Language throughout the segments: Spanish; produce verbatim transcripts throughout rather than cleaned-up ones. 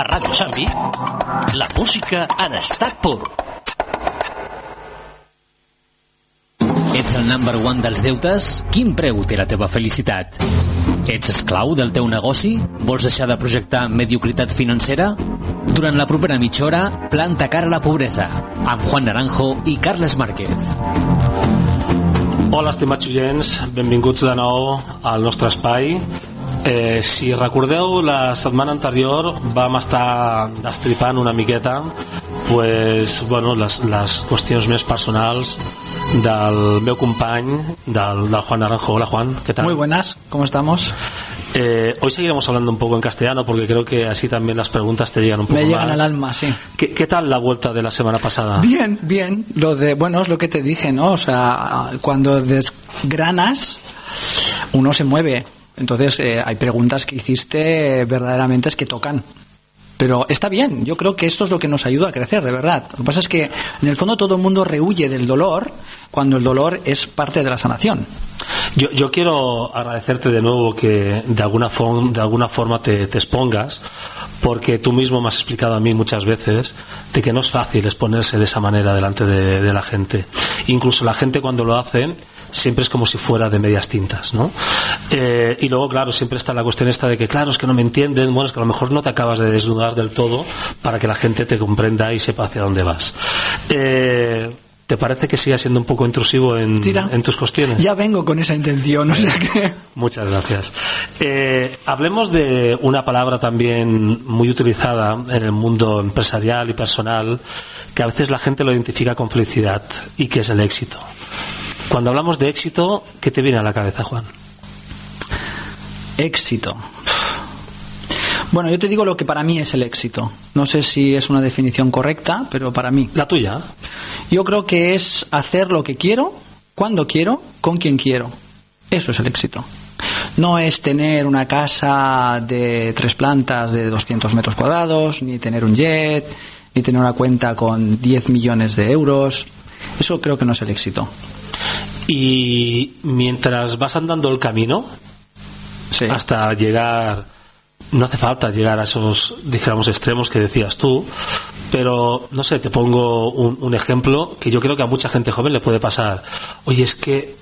A Ràdio Sarri, la música en estat pur. Ets el number one dels deutes? Quin preu té la teva felicitat? Ets esclau del teu negoci? Vols deixar de projectar mediocritat financera? Durant la propera mitja hora, planta cara a la pobresa, amb Juan Naranjo i Carles Márquez. Hola, estimats oients, benvinguts de nou al nostre espai. Eh, si recordeu, la setmana anterior vam estar destripant una miqueta pues, bueno, les, les qüestions més personals del meu company, del, del Juan Naranjo. Hola, Juan, ¿qué tal? Muy buenas, ¿cómo estamos? Eh, hoy seguiremos hablando un poco en castellano porque creo que así también las preguntas te llegan un poco más. Me llegan al alma, sí. ¿Qué, ¿Qué tal la vuelta de la semana pasada? Bien, bien. Lo de, bueno, es lo que te dije, ¿no? O sea, cuando desgranas, uno se mueve. Entonces, eh, hay preguntas que hiciste verdaderamente es que tocan. Pero está bien, yo creo que esto es lo que nos ayuda a crecer, de verdad. Lo que pasa es que en el fondo todo el mundo rehuye del dolor cuando el dolor es parte de la sanación. Yo, yo quiero agradecerte de nuevo que de alguna, form, de alguna forma te, te expongas, porque tú mismo me has explicado a mí muchas veces de que no es fácil exponerse de esa manera delante de, de la gente. Incluso la gente cuando lo hace siempre es como si fuera de medias tintas, ¿no? Eh, y luego, claro, siempre está la cuestión esta de que, claro, es que no me entienden. Bueno, es que a lo mejor no te acabas de desnudar del todo para que la gente te comprenda y sepa hacia dónde vas. Eh, ¿Te parece que siga siendo un poco intrusivo en, en tus cuestiones? Ya vengo con esa intención, o sea que... Muchas gracias. Eh, hablemos de una palabra también muy utilizada en el mundo empresarial y personal, que a veces la gente lo identifica con felicidad, y que es el éxito. Cuando hablamos de éxito, ¿qué te viene a la cabeza, Juan? Éxito. Bueno, yo te digo lo que para mí es el éxito. No sé si es una definición correcta, pero para mí. ¿La tuya? Yo creo que es hacer lo que quiero, cuando quiero, con quien quiero. Eso es el éxito. No es tener una casa de tres plantas de doscientos metros cuadrados, ni tener un jet, ni tener una cuenta con diez millones de euros. Eso creo que no es el éxito. Y mientras vas andando el camino, sí, hasta llegar, no hace falta llegar a esos, dijéramos, extremos que decías tú, pero no sé, te pongo un, un ejemplo que yo creo que a mucha gente joven le puede pasar. Oye, es que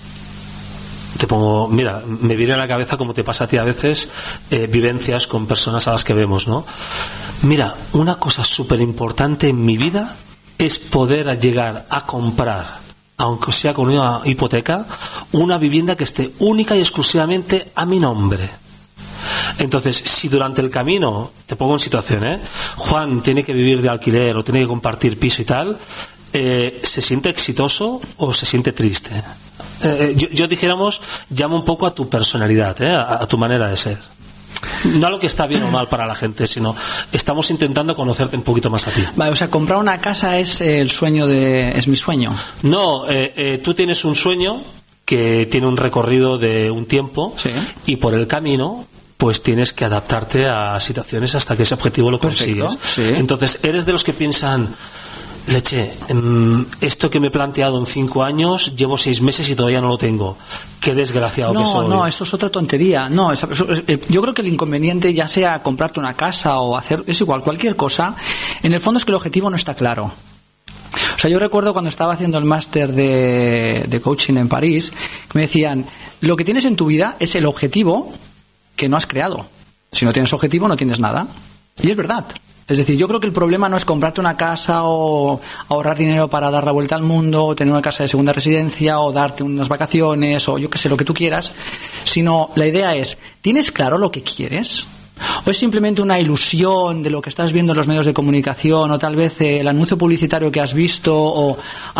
te pongo, mira, me viene a la cabeza, como te pasa a ti a veces, eh, vivencias con personas a las que vemos, ¿no? Mira, una cosa súper importante en mi vida es poder llegar a comprar, aunque sea con una hipoteca, una vivienda que esté única y exclusivamente a mi nombre. Entonces, si durante el camino, te pongo en situación, ¿eh? Juan tiene que vivir de alquiler o tiene que compartir piso y tal, eh, ¿se siente exitoso o se siente triste? Eh, yo, yo dijéramos, llama un poco a tu personalidad, ¿eh? a, a tu manera de ser. No a lo que está bien o mal para la gente, sino estamos intentando conocerte un poquito más a ti. Vale, o sea, comprar una casa es el sueño de... es mi sueño. No, eh, eh, tú tienes un sueño que tiene un recorrido de un tiempo, sí, y por el camino pues tienes que adaptarte a situaciones hasta que ese objetivo lo consigues. Sí. Entonces, eres de los que piensan, leche, esto que me he planteado en cinco años, llevo seis meses y todavía no lo tengo. Qué desgraciado no, que soy. No, no, esto es otra tontería. No, es, es, yo creo que el inconveniente, ya sea comprarte una casa o hacer, es igual, cualquier cosa, en el fondo es que el objetivo no está claro. O sea, yo recuerdo cuando estaba haciendo el máster de, de coaching en París, me decían, lo que tienes en tu vida es el objetivo que no has creado. Si no tienes objetivo, no tienes nada. Y es verdad. Es decir, yo creo que el problema no es comprarte una casa o ahorrar dinero para dar la vuelta al mundo, o tener una casa de segunda residencia, o darte unas vacaciones, o yo qué sé, lo que tú quieras, sino la idea es, ¿tienes claro lo que quieres? ¿O es simplemente una ilusión de lo que estás viendo en los medios de comunicación, o tal vez el anuncio publicitario que has visto, o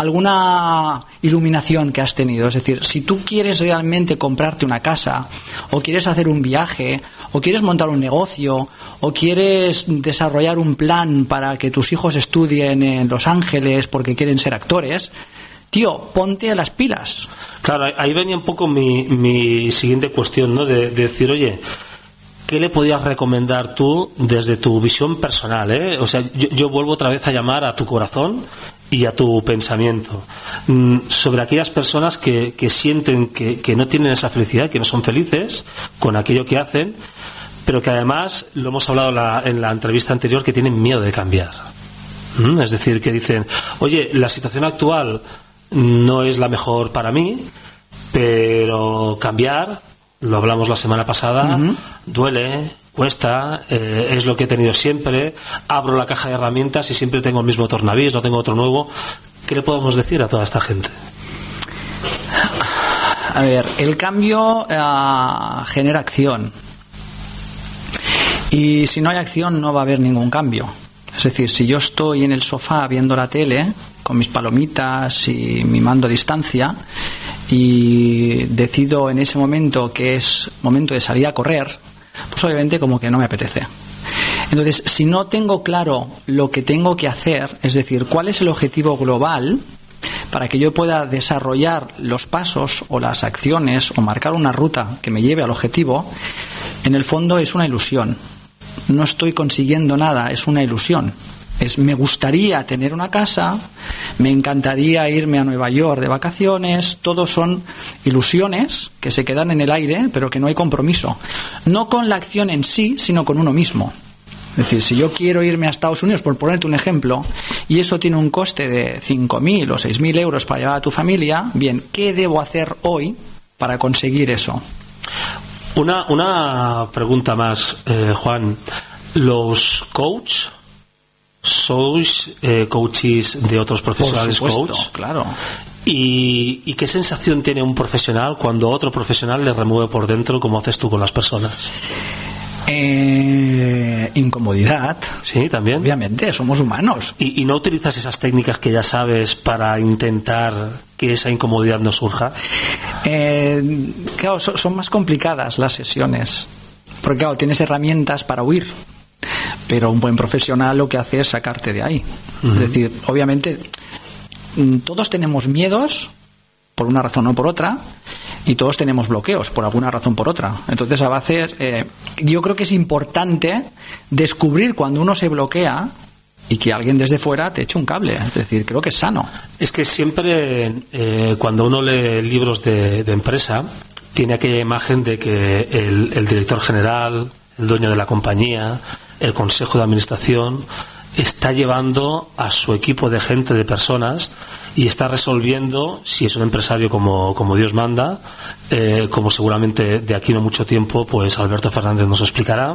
alguna iluminación que has tenido? Es decir, si tú quieres realmente comprarte una casa, o quieres hacer un viaje, o quieres montar un negocio, o quieres desarrollar un plan para que tus hijos estudien en Los Ángeles porque quieren ser actores, tío, ponte a las pilas. Claro, ahí venía un poco mi, mi siguiente cuestión, ¿no? De, de decir, oye, ¿qué le podías recomendar tú desde tu visión personal, eh? O sea, yo, yo vuelvo otra vez a llamar a tu corazón y a tu pensamiento mm, sobre aquellas personas que, que sienten que, que no tienen esa felicidad, que no son felices con aquello que hacen, pero que además, lo hemos hablado la, en la entrevista anterior, que tienen miedo de cambiar. ¿Mm? Es decir, que dicen, oye, la situación actual no es la mejor para mí, pero cambiar, lo hablamos la semana pasada, uh-huh. duele, cuesta, eh, es lo que he tenido siempre, abro la caja de herramientas y siempre tengo el mismo tornavís, no tengo otro nuevo. ¿Qué le podemos decir a toda esta gente? A ver, el cambio uh, genera acción, y si no hay acción no va a haber ningún cambio. Es decir, si yo estoy en el sofá viendo la tele con mis palomitas y mi mando a distancia y decido en ese momento que es momento de salir a correr, pues obviamente como que no me apetece. Entonces, si no tengo claro lo que tengo que hacer, es decir, cuál es el objetivo global para que yo pueda desarrollar los pasos o las acciones o marcar una ruta que me lleve al objetivo, en el fondo es una ilusión. No estoy consiguiendo nada, es una ilusión. Es, me gustaría tener una casa, me encantaría irme a Nueva York de vacaciones, todo son ilusiones que se quedan en el aire, pero que no hay compromiso. No con la acción en sí, sino con uno mismo. Es decir, si yo quiero irme a Estados Unidos, por ponerte un ejemplo, y eso tiene un coste de cinco mil o seis mil euros para llevar a tu familia, bien, ¿qué debo hacer hoy para conseguir eso? Una, una pregunta más, eh, Juan. ¿Los coaches sois eh, coaches de otros profesionales? Por supuesto, coach? Claro. ¿Y, ¿Y qué sensación tiene un profesional cuando otro profesional le remueve por dentro, como haces tú con las personas? Eh, incomodidad. Sí, también. Obviamente, somos humanos. ¿Y, ¿Y no utilizas esas técnicas que ya sabes para intentar que esa incomodidad no surja? Eh, claro, son, son más complicadas las sesiones. Porque, claro, tienes herramientas para huir. Pero un buen profesional lo que hace es sacarte de ahí. Uh-huh. Es decir, obviamente, todos tenemos miedos, por una razón o por otra, y todos tenemos bloqueos, por alguna razón o por otra. Entonces, a veces, eh, yo creo que es importante descubrir cuando uno se bloquea y que alguien desde fuera te eche un cable. Es decir, creo que es sano. Es que siempre, eh, cuando uno lee libros de, de empresa, tiene aquella imagen de que el, el director general, el dueño de la compañía, el consejo de administración, está llevando a su equipo de gente, de personas, y está resolviendo, si es un empresario como, como Dios manda, eh, como seguramente de aquí no mucho tiempo, pues Alberto Fernández nos explicará.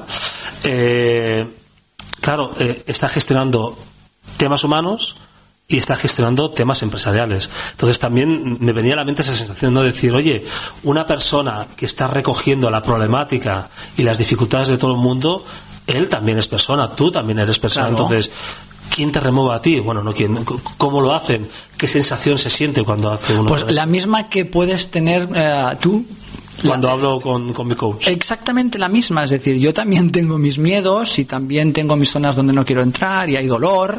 Eh, claro, eh, está gestionando temas humanos y está gestionando temas empresariales. Entonces también me venía a la mente esa sensación, ¿no? De decir, oye, una persona que está recogiendo la problemática y las dificultades de todo el mundo, él también es persona, tú también eres persona. Claro. Entonces, ¿quién te remueve a ti? Bueno, no quién. ¿Cómo lo hacen? ¿Qué sensación se siente cuando hace uno? Pues la misma que puedes tener uh, tú cuando la, hablo con, con mi coach. Exactamente la misma. Es decir, yo también tengo mis miedos y también tengo mis zonas donde no quiero entrar y hay dolor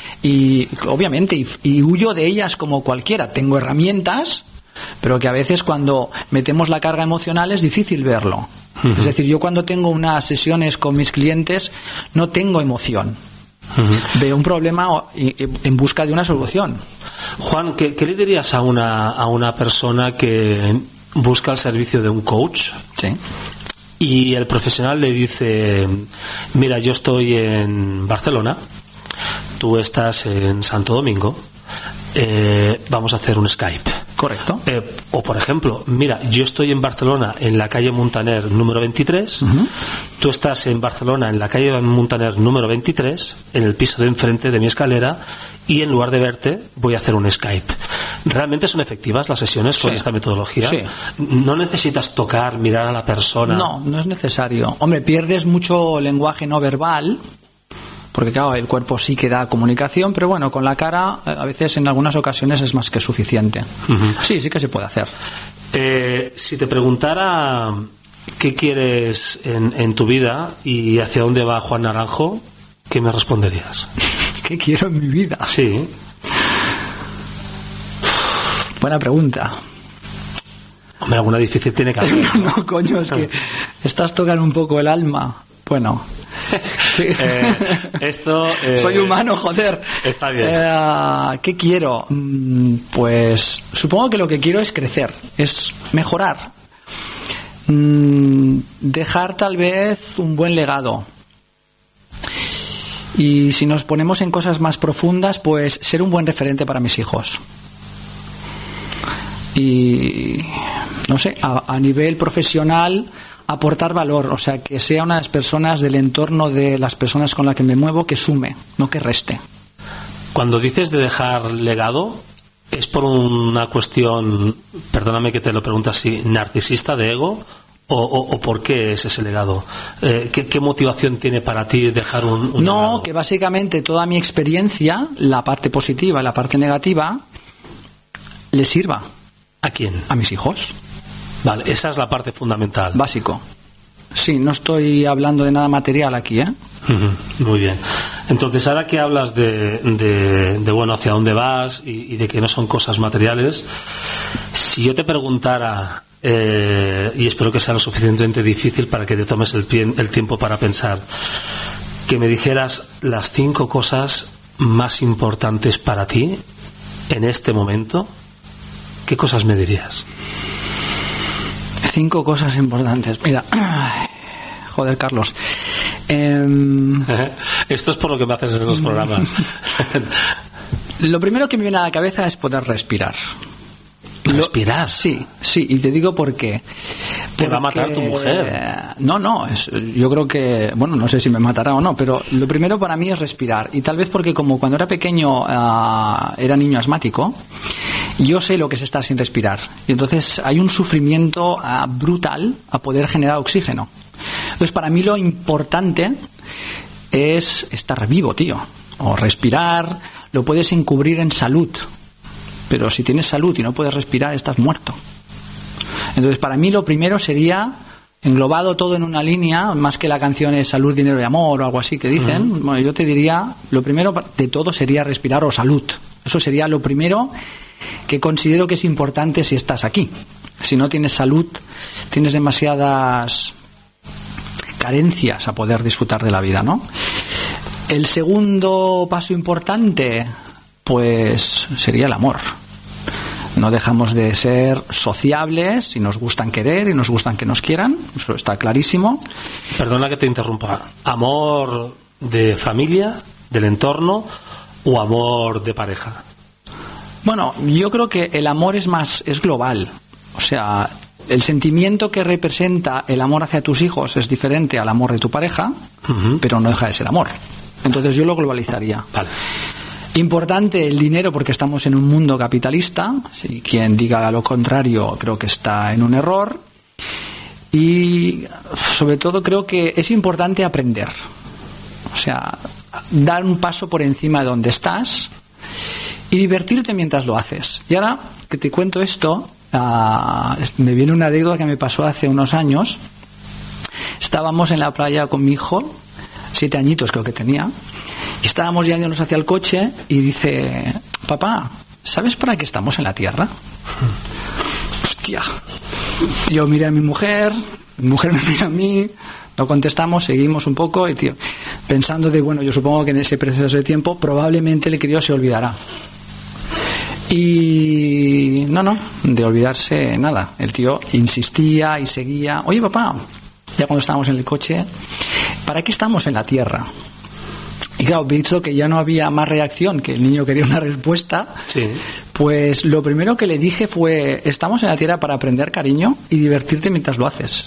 y obviamente y, y huyo de ellas como cualquiera. Tengo herramientas, pero que a veces cuando metemos la carga emocional es difícil verlo. Uh-huh. Es decir, yo cuando tengo unas sesiones con mis clientes no tengo emoción. Uh-huh. Veo un problema en busca de una solución. Juan, ¿qué, qué le dirías a una, a una persona que busca el servicio de un coach? Sí. Y el profesional le dice, mira, yo estoy en Barcelona, tú estás en Santo Domingo, eh, vamos a hacer un Skype. Correcto. Eh, o por ejemplo, mira, yo estoy en Barcelona en la calle Muntaner número veintitrés, uh-huh. Tú estás en Barcelona en la calle Muntaner número veintitrés, en el piso de enfrente de mi escalera, y en lugar de verte voy a hacer un Skype. ¿Realmente son efectivas las sesiones con sí. esta metodología? Sí. ¿No necesitas tocar, mirar a la persona? No, no es necesario. Hombre, pierdes mucho lenguaje no verbal, porque claro, el cuerpo sí que da comunicación, pero bueno, con la cara a veces en algunas ocasiones es más que suficiente. Uh-huh. Sí, sí que se puede hacer. Eh, si te preguntara qué quieres en, en tu vida y hacia dónde va Juan Naranjo, ¿qué me responderías? ¿Qué quiero en mi vida? Sí. Buena pregunta. Hombre, alguna difícil tiene que haber. No, no coño, es que estás tocando un poco el alma. Bueno... Sí. Eh, esto eh, soy humano, joder. Está bien. Eh, ¿Qué quiero? Pues supongo que lo que quiero es crecer, es mejorar. mm, dejar tal vez un buen legado. Y si nos ponemos en cosas más profundas, pues ser un buen referente para mis hijos. Y no sé, a, a nivel profesional, aportar valor, o sea, que sea una de las personas del entorno de las personas con las que me muevo que sume, no que reste. Cuando dices de dejar legado, ¿es por una cuestión, perdóname que te lo pregunte así, narcisista, de ego? ¿O, o, o por qué es ese legado? Eh, ¿qué, ¿Qué motivación tiene para ti dejar un, un no, legado? Que básicamente toda mi experiencia, la parte positiva y la parte negativa, le sirva. ¿A quién? A mis hijos. Vale, esa es la parte fundamental. Básico. Sí, no estoy hablando de nada material aquí, ¿eh? Uh-huh, muy bien. Entonces, ahora que hablas de, de, de bueno, hacia dónde vas y, y de que no son cosas materiales, si yo te preguntara, eh, y espero que sea lo suficientemente difícil para que te tomes el, pie, el tiempo para pensar, que me dijeras las cinco cosas más importantes para ti en este momento, ¿qué cosas me dirías? Cinco cosas importantes. Mira, joder, Carlos. Eh... Esto es por lo que me haces en los programas. Lo primero que me viene a la cabeza es poder respirar. ¿Respirar? Lo... Sí, sí, y te digo por qué. Te va a matar tu mujer. No, no, es, yo creo que, bueno, no sé si me matará o no, pero lo primero para mí es respirar. Y tal vez porque como cuando era pequeño uh, era niño asmático, yo sé lo que es estar sin respirar. Y entonces hay un sufrimiento uh, brutal a poder generar oxígeno. Entonces para mí lo importante es estar vivo, tío. O respirar, lo puedes encubrir en salud. Pero si tienes salud y no puedes respirar, estás muerto. Entonces para mí lo primero sería, englobado todo en una línea, más que la canción es salud, dinero y amor o algo así que dicen, uh-huh. Bueno, yo te diría, lo primero de todo sería respirar o salud. Eso sería lo primero que considero que es importante si estás aquí. Si no tienes salud, tienes demasiadas carencias a poder disfrutar de la vida, ¿no? El segundo paso importante, pues sería el amor. No dejamos de ser sociables y nos gustan querer y nos gustan que nos quieran, eso está clarísimo. Perdona que te interrumpa. ¿Amor de familia, del entorno o amor de pareja? Bueno, yo creo que el amor es más, es global. O sea, el sentimiento que representa el amor hacia tus hijos es diferente al amor de tu pareja, uh-huh. Pero no deja de ser amor. Entonces yo lo globalizaría. Vale. Importante el dinero porque estamos en un mundo capitalista. Si quien diga lo contrario creo que está en un error. Y sobre todo creo que es importante aprender. O sea, dar un paso por encima de donde estás y divertirte mientras lo haces. Y ahora que te cuento esto, uh, me viene una anécdota que me pasó hace unos años. Estábamos en la playa con mi hijo, siete añitos creo que tenía. Y estábamos yéndonos hacia el coche y dice, papá, ¿sabes para qué estamos en la Tierra? Hostia. Yo miré a mi mujer, mi mujer me mira a mí, no contestamos, seguimos un poco y tío, pensando de, bueno, yo supongo que en ese proceso de tiempo probablemente el crío se olvidará. Y no, no, de olvidarse nada. El tío insistía y seguía, oye papá, ya cuando estábamos en el coche, ¿para qué estamos en la Tierra? Y claro, visto que ya no había más reacción, que el niño quería una respuesta, sí. Pues lo primero que le dije fue, estamos en la Tierra para aprender cariño y divertirte mientras lo haces.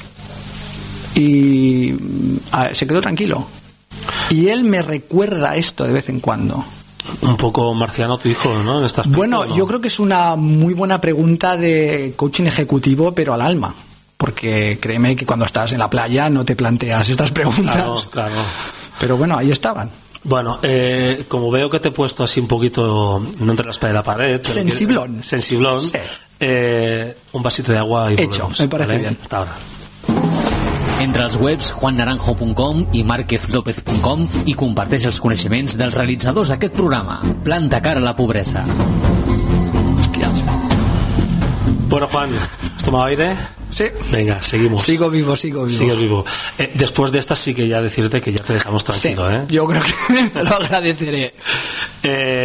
Y a, se quedó tranquilo. Y él me recuerda esto de vez en cuando. Un poco marciano tu hijo, ¿no? En este aspecto, bueno, ¿no? Yo creo que es una muy buena pregunta de coaching ejecutivo, pero al alma. Porque créeme que cuando estás en la playa no te planteas estas preguntas. Claro, claro. Pero bueno, ahí estaban. Bueno, eh, como veo que te he puesto así un poquito, no entre la espada y la pared. Sensiblón. Que, sensiblón. Sí. Eh, un vasito de agua y hecho, volvemos. Me parece, ¿vale? Bien. Hasta ahora. Entra als webs juan naranjo punt com i marquez lópez punt com i comparteix els coneixements dels realitzadors d'aquest programa. Planta cara a la pobresa. Hostias. Bueno, Juan, ¿has tomado aire? Sí. Venga, seguimos. Sigo vivo, sigo vivo. Sigues vivo. Eh, después de esta sí que ya decirte que ya te dejamos tranquilo, sí, ¿eh? Yo creo que te lo agradeceré. Eh,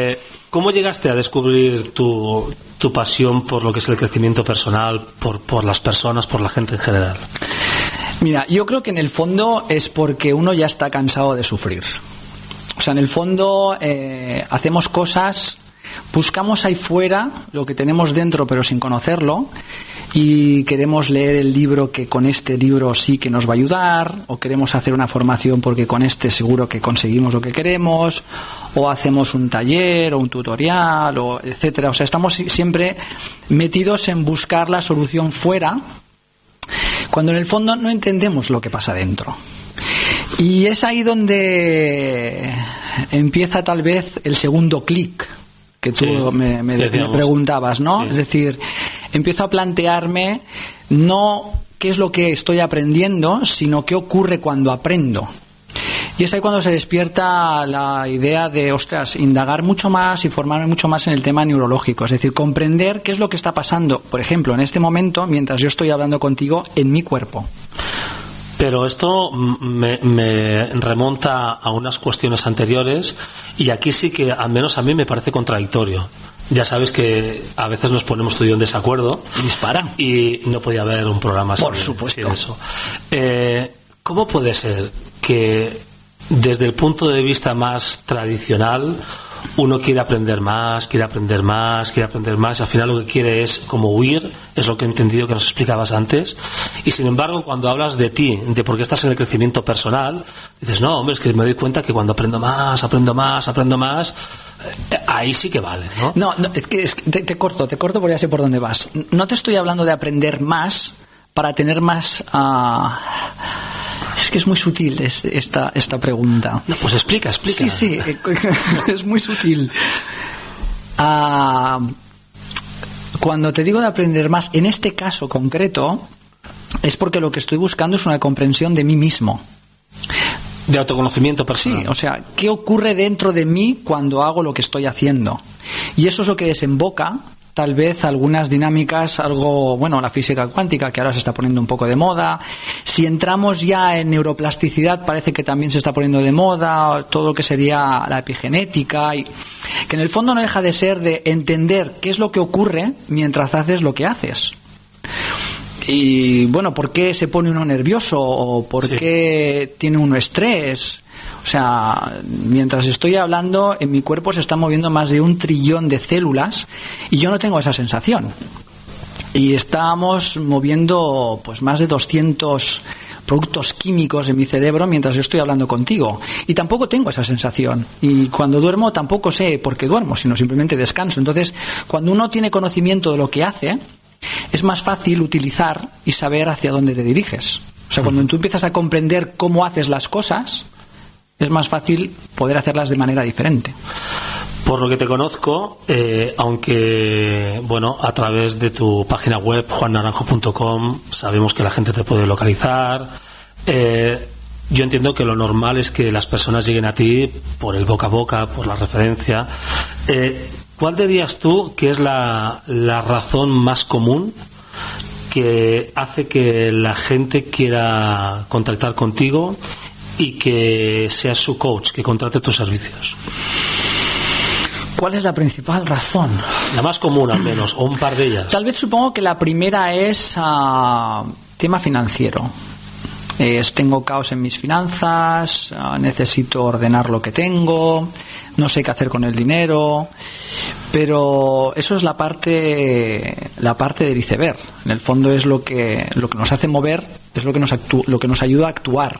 ¿Cómo llegaste a descubrir tu, tu pasión por lo que es el crecimiento personal, por, por las personas, por la gente en general? Mira, yo creo que en el fondo es porque uno ya está cansado de sufrir. O sea, en el fondo eh, hacemos cosas, buscamos ahí fuera lo que tenemos dentro pero sin conocerlo, y queremos leer el libro que con este libro sí que nos va a ayudar, o queremos hacer una formación porque con este seguro que conseguimos lo que queremos, o hacemos un taller o un tutorial, o etcétera. O sea, estamos siempre metidos en buscar la solución fuera, cuando en el fondo no entendemos lo que pasa dentro. Y es ahí donde empieza tal vez el segundo clic que tú sí, me, me, me preguntabas, ¿no? Sí. Es decir, empiezo a plantearme no qué es lo que estoy aprendiendo, sino qué ocurre cuando aprendo. Y es ahí cuando se despierta la idea de, ostras, indagar mucho más y formarme mucho más en el tema neurológico. Es decir, comprender qué es lo que está pasando, por ejemplo, en este momento, mientras yo estoy hablando contigo, en mi cuerpo. Pero esto me, me remonta a unas cuestiones anteriores, y aquí sí que, al menos a mí, me parece contradictorio. Ya sabes que a veces nos ponemos tú y yo en desacuerdo. Dispara. Y no podía haber un programa Por sin, supuesto. sin eso. Eh, ¿Cómo puede ser que desde el punto de vista más tradicional uno quiere aprender más, quiere aprender más, quiere aprender más, y al final lo que quiere es como huir? Es lo que he entendido que nos explicabas antes. Y sin embargo, cuando hablas de ti, de por qué estás en el crecimiento personal, dices, no, hombre, es que me doy cuenta que cuando aprendo más, aprendo más, aprendo más, eh, ahí sí que vale, ¿no? No, no es que, es que te, te corto, te corto porque ya sé por dónde vas. No te estoy hablando de aprender más para tener más... Uh... Es que es muy sutil esta, esta pregunta. No, pues explica, explica. Sí, sí, es muy sutil. Uh, cuando te digo de aprender más, en este caso concreto, es porque lo que estoy buscando es una comprensión de mí mismo. De autoconocimiento personal. Sí, o sea, ¿qué ocurre dentro de mí cuando hago lo que estoy haciendo? Y eso es lo que desemboca tal vez algunas dinámicas, algo, bueno, la física cuántica, que ahora se está poniendo un poco de moda. Si entramos ya en neuroplasticidad, parece que también se está poniendo de moda todo lo que sería la epigenética, y que en el fondo no deja de ser de entender qué es lo que ocurre mientras haces lo que haces. Y bueno, ¿por qué se pone uno nervioso? ¿O por sí. qué tiene uno estrés? O sea, mientras estoy hablando, en mi cuerpo se están moviendo más de un trillón de células y yo no tengo esa sensación. Y estamos moviendo pues más de doscientos productos químicos en mi cerebro mientras yo estoy hablando contigo. Y tampoco tengo esa sensación. Y cuando duermo tampoco sé por qué duermo, sino simplemente descanso. Entonces, cuando uno tiene conocimiento de lo que hace, es más fácil utilizar y saber hacia dónde te diriges. O sea, cuando tú empiezas a comprender cómo haces las cosas, es más fácil poder hacerlas de manera diferente. Por lo que te conozco, eh, aunque, bueno, a través de tu página web, juan naranjo punto com, sabemos que la gente te puede localizar. Eh, yo entiendo que lo normal es que las personas lleguen a ti por el boca a boca, por la referencia. Eh, ¿Cuál dirías tú que es la, la razón más común que hace que la gente quiera contactar contigo y que seas su coach, que contrate tus servicios? ¿Cuál es la principal razón? La más común, al menos, o un par de ellas. Tal vez supongo que la primera es uh, tema financiero. Es, tengo caos en mis finanzas, uh, necesito ordenar lo que tengo, no sé qué hacer con el dinero, pero eso es la parte la parte del iceberg. En el fondo es lo que lo que nos hace mover, es lo que nos actú- lo que nos ayuda a actuar.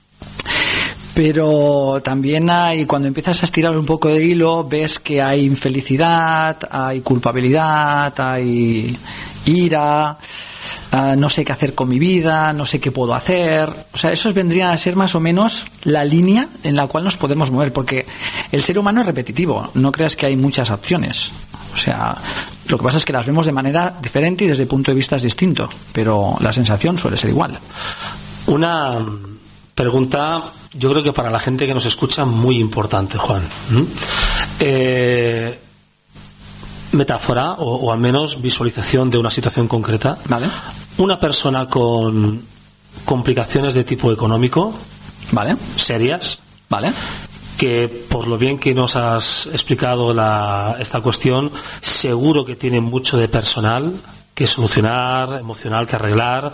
Pero también hay, cuando empiezas a estirar un poco de hilo, ves que hay infelicidad, hay culpabilidad, hay ira, uh, no sé qué hacer con mi vida, no sé qué puedo hacer. O sea, esos vendrían a ser más o menos la línea en la cual nos podemos mover, porque el ser humano es repetitivo, no creas que hay muchas opciones. O sea, lo que pasa es que las vemos de manera diferente y desde el punto de vista es distinto, pero la sensación suele ser igual. Una pregunta, yo creo que para la gente que nos escucha, muy importante, Juan. ¿Mm? Eh, metáfora, o, o al menos visualización de una situación concreta. Vale. Una persona con complicaciones de tipo económico, vale, serias, vale, que por lo bien que nos has explicado la, esta cuestión, seguro que tiene mucho de personal que solucionar, emocional que arreglar.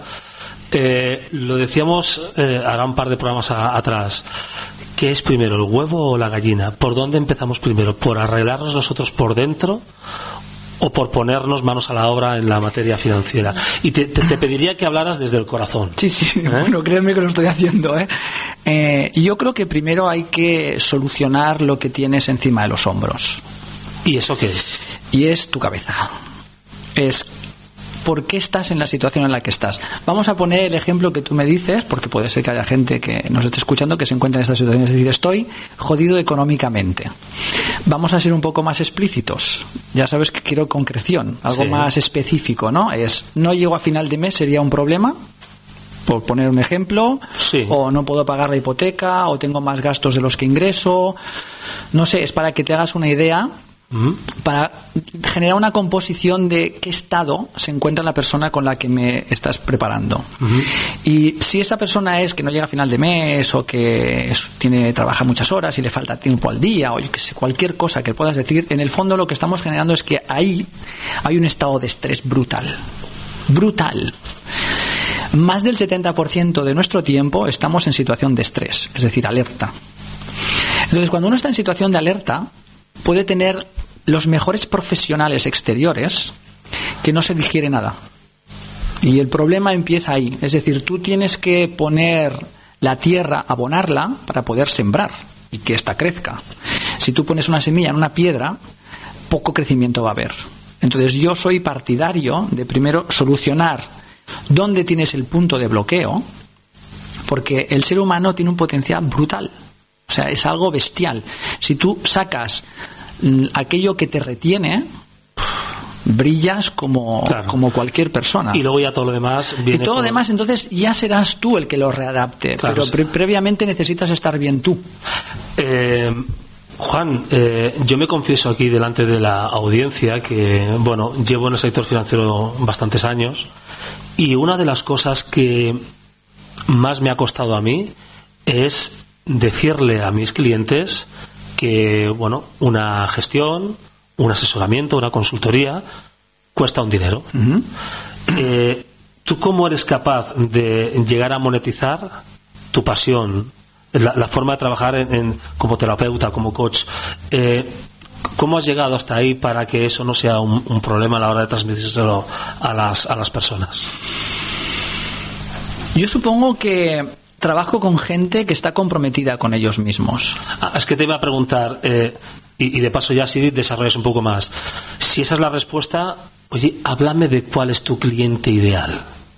Eh, lo decíamos eh, hará un par de programas a, atrás. ¿Qué es primero, el huevo o la gallina? ¿Por dónde empezamos primero? ¿Por arreglarnos nosotros por dentro o por ponernos manos a la obra en la materia financiera? Y te, te, te pediría que hablaras desde el corazón. Sí, sí, ¿Eh? Bueno, créeme que lo estoy haciendo. ¿eh? Eh, yo creo que primero hay que solucionar lo que tienes encima de los hombros. ¿Y eso qué es? Y es tu cabeza. Es por qué estás en la situación en la que estás. Vamos a poner el ejemplo que tú me dices, porque puede ser que haya gente que nos esté escuchando que se encuentra en esta situación. Es decir, estoy jodido económicamente. Vamos a ser un poco más explícitos. Ya sabes que quiero concreción, algo sí. más específico, ¿no? Es, no llego a final de mes, sería un problema, por poner un ejemplo, sí. o no puedo pagar la hipoteca, o tengo más gastos de los que ingreso. No sé, es para que te hagas una idea, para generar una composición de qué estado se encuentra la persona con la que me estás preparando. Uh-huh. Y si esa persona es que no llega a final de mes o que es, tiene trabaja muchas horas y le falta tiempo al día o yo que sé, cualquier cosa que puedas decir, en el fondo lo que estamos generando es que ahí hay un estado de estrés brutal. Brutal. Más del setenta por ciento de nuestro tiempo estamos en situación de estrés, es decir, alerta. Entonces, cuando uno está en situación de alerta, puede tener los mejores profesionales exteriores que no se digiere nada. Y el problema empieza ahí. Es decir, tú tienes que poner la tierra, abonarla para poder sembrar y que ésta crezca. Si tú pones una semilla en una piedra, poco crecimiento va a haber. Entonces yo soy partidario de primero solucionar dónde tienes el punto de bloqueo, porque el ser humano tiene un potencial brutal. O sea, es algo bestial. Si tú sacas aquello que te retiene, brillas como, claro. como cualquier persona. Y luego ya todo lo demás viene. Y todo lo por... demás, entonces ya serás tú el que lo readapte. Claro, pero pre- previamente necesitas estar bien tú. Eh, Juan, eh, yo me confieso aquí delante de la audiencia que, bueno, llevo en el sector financiero bastantes años y una de las cosas que más me ha costado a mí es decirle a mis clientes que, bueno, una gestión, un asesoramiento, una consultoría cuesta un dinero. Uh-huh. Eh, ¿Tú cómo eres capaz de llegar a monetizar tu pasión, la, la forma de trabajar en, en, como terapeuta, como coach? Eh, ¿Cómo has llegado hasta ahí para que eso no sea un, un problema a la hora de transmitírselo a las, a las personas? Yo supongo que trabajo con gente que está comprometida con ellos mismos. Ah, es que te iba a preguntar, eh, y, y de paso ya así desarrollas un poco más. Si esa es la respuesta, oye, háblame de cuál es tu cliente ideal.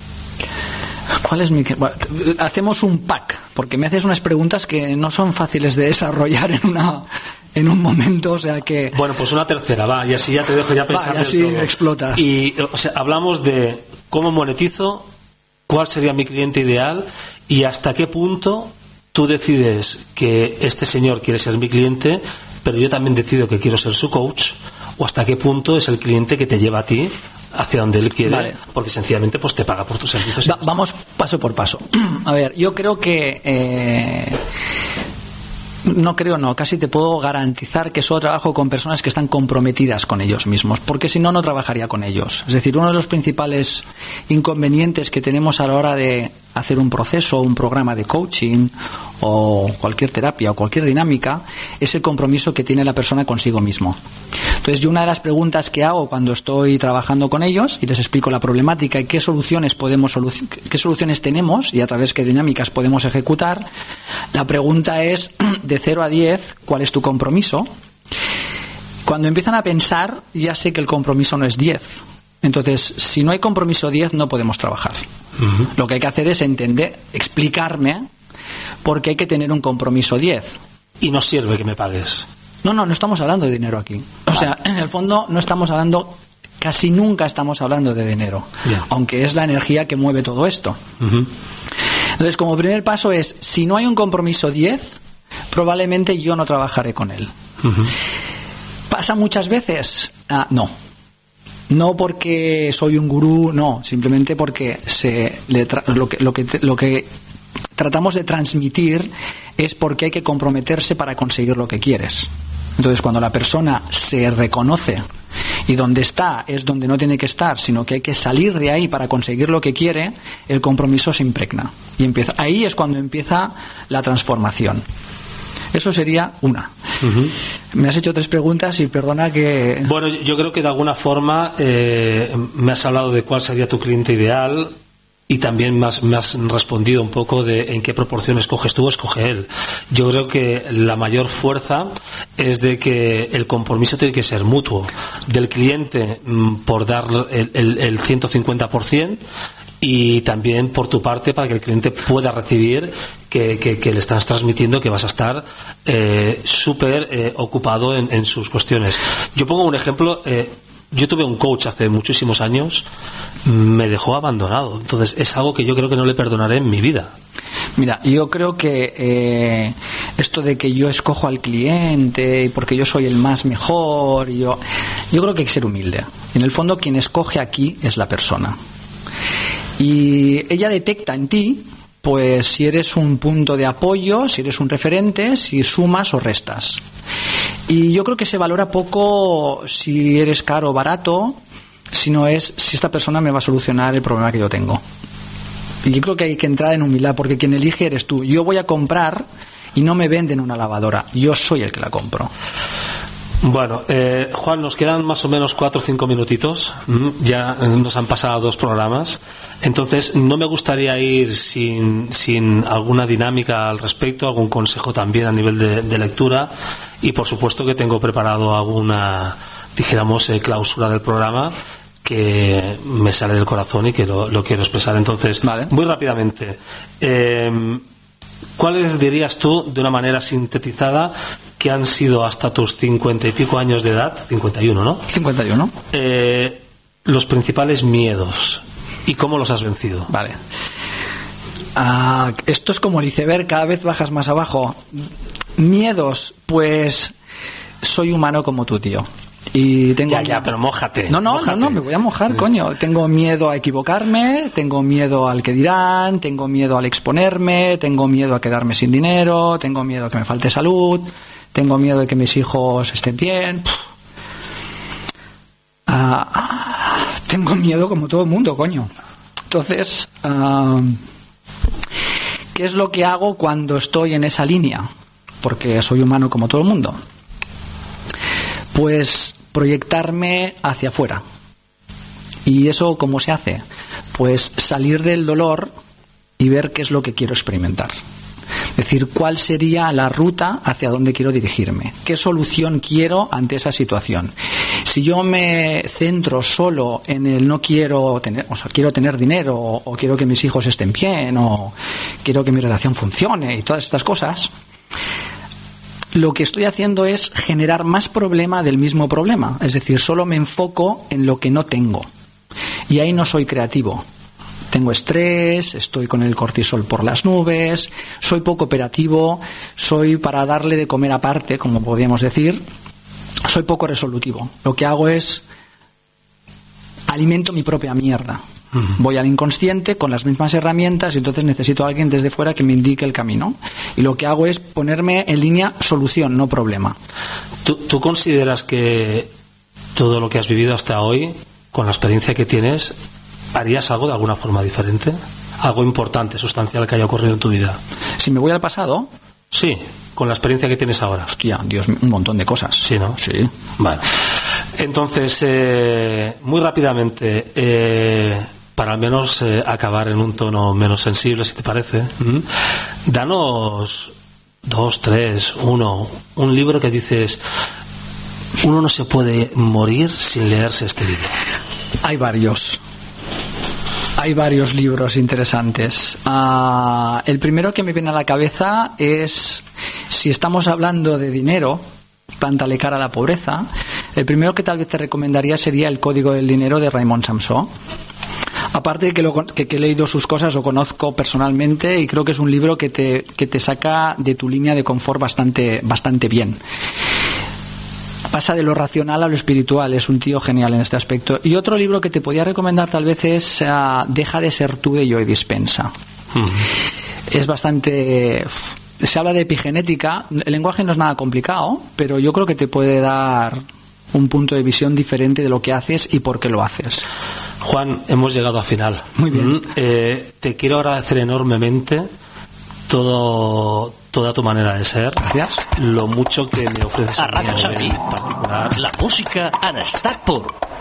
¿Cuál es mi...? Bueno, hacemos un pack, porque me haces unas preguntas que no son fáciles de desarrollar en una en un momento, o sea que... Bueno, pues una tercera, va, y así ya te dejo ya pensar. Va, y así del todo. explotas. Y, o sea, hablamos de cómo monetizo, cuál sería mi cliente ideal y hasta qué punto tú decides que este señor quiere ser mi cliente, pero yo también decido que quiero ser su coach, o hasta qué punto es el cliente que te lleva a ti hacia donde él quiere, vale. Porque sencillamente pues te paga por tus servicios. Va, vamos paso por paso. A ver, yo creo que eh, no creo, no, casi te puedo garantizar que solo trabajo con personas que están comprometidas con ellos mismos, porque si no, no trabajaría con ellos. Es decir, uno de los principales inconvenientes que tenemos a la hora de hacer un proceso, un programa de coaching o cualquier terapia o cualquier dinámica es el compromiso que tiene la persona consigo mismo. Entonces, yo una de las preguntas que hago cuando estoy trabajando con ellos y les explico la problemática y qué soluciones podemos soluc- qué soluciones tenemos y a través de qué dinámicas podemos ejecutar, la pregunta es de cero a diez, ¿cuál es tu compromiso? Cuando empiezan a pensar, ya sé que el compromiso no es diez. Entonces, si no hay compromiso diez, no podemos trabajar. Uh-huh. Lo que hay que hacer es entender, explicarme por qué hay que tener un compromiso diez. Y no sirve que me pagues. No, no, no estamos hablando de dinero aquí. O ah. sea, en el fondo no estamos hablando, casi nunca estamos hablando de dinero, yeah. Aunque es la energía que mueve todo esto. Uh-huh. Entonces, como primer paso es, si no hay un compromiso diez, probablemente yo no trabajaré con él. Uh-huh. ¿Pasa muchas veces? Ah, no. No porque soy un gurú, no, simplemente porque se le tra- lo que lo que lo que tratamos de transmitir es porque hay que comprometerse para conseguir lo que quieres. Entonces, cuando la persona se reconoce y donde está es donde no tiene que estar, sino que hay que salir de ahí para conseguir lo que quiere, el compromiso se impregna. Y empieza, ahí es cuando empieza la transformación. Eso sería una. Uh-huh. Me has hecho tres preguntas y perdona que... Bueno, yo creo que de alguna forma eh, me has hablado de cuál sería tu cliente ideal. Y también me has, me has respondido un poco de en qué proporción escoges tú o escoge él. Yo creo que la mayor fuerza es de que el compromiso tiene que ser mutuo. Del cliente mmm, por dar el, el, el ciento cincuenta por ciento y también por tu parte para que el cliente pueda recibir que, que, que le estás transmitiendo que vas a estar eh, súper eh, ocupado en, en sus cuestiones. Yo pongo un ejemplo... Eh, Yo tuve un coach hace muchísimos años, me dejó abandonado. Entonces es algo que yo creo que no le perdonaré en mi vida. Mira, yo creo que eh, esto de que yo escojo al cliente y porque yo soy el más mejor, yo, yo creo que hay que ser humilde. En el fondo quien escoge aquí es la persona. Y ella detecta en ti, pues si eres un punto de apoyo, si eres un referente, si sumas o restas. Y yo creo que se valora poco si eres caro o barato, sino es si esta persona me va a solucionar el problema que yo tengo. Y yo creo que hay que entrar en humildad, porque quien elige eres tú. Yo voy a comprar y no me venden una lavadora, yo soy el que la compro. Bueno, eh, Juan, nos quedan más o menos cuatro o cinco minutitos. Ya nos han pasado dos programas. Entonces, no me gustaría ir sin, sin alguna dinámica al respecto, algún consejo también a nivel de, de lectura. Y por supuesto que tengo preparado alguna, dijéramos, eh, clausura del programa que me sale del corazón y que lo, lo quiero expresar. Entonces, vale. Muy rápidamente, eh, ¿cuáles dirías tú, de una manera sintetizada, que han sido hasta tus cincuenta y pico años de edad, cincuenta y uno, ¿no? cincuenta y uno. Eh, los principales miedos y cómo los has vencido? Vale. Ah, esto es como el iceberg, cada vez bajas más abajo. Miedos, pues soy humano como tú, tío. Y tengo ya, ya, pero mójate. No, no, mójate. no, no, me voy a mojar, coño. Tengo miedo a equivocarme, tengo miedo al que dirán, tengo miedo al exponerme, tengo miedo a quedarme sin dinero, tengo miedo a que me falte salud, tengo miedo de que mis hijos estén bien. Ah, ah, tengo miedo como todo el mundo, coño. Entonces, ah, ¿qué es lo que hago cuando estoy en esa línea? Porque soy humano como todo el mundo. Pues proyectarme hacia afuera. ¿Y eso cómo se hace? Pues salir del dolor y ver qué es lo que quiero experimentar. Es decir, cuál sería la ruta hacia donde quiero dirigirme. ¿Qué solución quiero ante esa situación? Si yo me centro solo en el no quiero tener, o sea, quiero tener dinero, o, o quiero que mis hijos estén bien, o quiero que mi relación funcione y todas estas cosas, lo que estoy haciendo es generar más problema del mismo problema. Es decir, solo me enfoco en lo que no tengo. Y ahí no soy creativo. Tengo estrés, estoy con el cortisol por las nubes, soy poco operativo, soy para darle de comer aparte, como podríamos decir, soy poco resolutivo. Lo que hago es alimento mi propia mierda. Voy al inconsciente con las mismas herramientas y entonces necesito a alguien desde fuera que me indique el camino. Y lo que hago es ponerme en línea solución, no problema. ¿Tú, tú consideras que todo lo que has vivido hasta hoy, con la experiencia que tienes, harías algo de alguna forma diferente? Algo importante, sustancial que haya ocurrido en tu vida. Si me voy al pasado... Sí, con la experiencia que tienes ahora. Hostia, Dios, un montón de cosas. Sí, ¿no? Sí. Bueno, entonces, eh, muy rápidamente... Eh, para al menos eh, acabar en un tono menos sensible, si te parece, ¿Mm? danos dos, tres, uno, un libro que dices, uno no se puede morir sin leerse este libro. Hay varios. Hay varios libros interesantes. Uh, el primero que me viene a la cabeza es, si estamos hablando de dinero, plántale cara a la pobreza, el primero que tal vez te recomendaría sería El Código del Dinero de Raymond Samson. Aparte de que, lo, que, que he leído sus cosas, lo conozco personalmente y creo que es un libro que te, que te saca de tu línea de confort bastante, bastante bien. Pasa de lo racional a lo espiritual, es un tío genial en este aspecto. Y otro libro que te podría recomendar tal vez es uh, Deja de ser tú de Joe Dispenza. Uh-huh. Es bastante... se habla de epigenética. El lenguaje no es nada complicado, pero yo creo que te puede dar un punto de visión diferente de lo que haces y por qué lo haces. Juan, hemos llegado al final. Muy bien. Mm, eh, te quiero agradecer enormemente todo, toda tu manera de ser. Gracias. Lo mucho que me ofreces A Ràdio mí Sabí, en particular. la música en estat pur.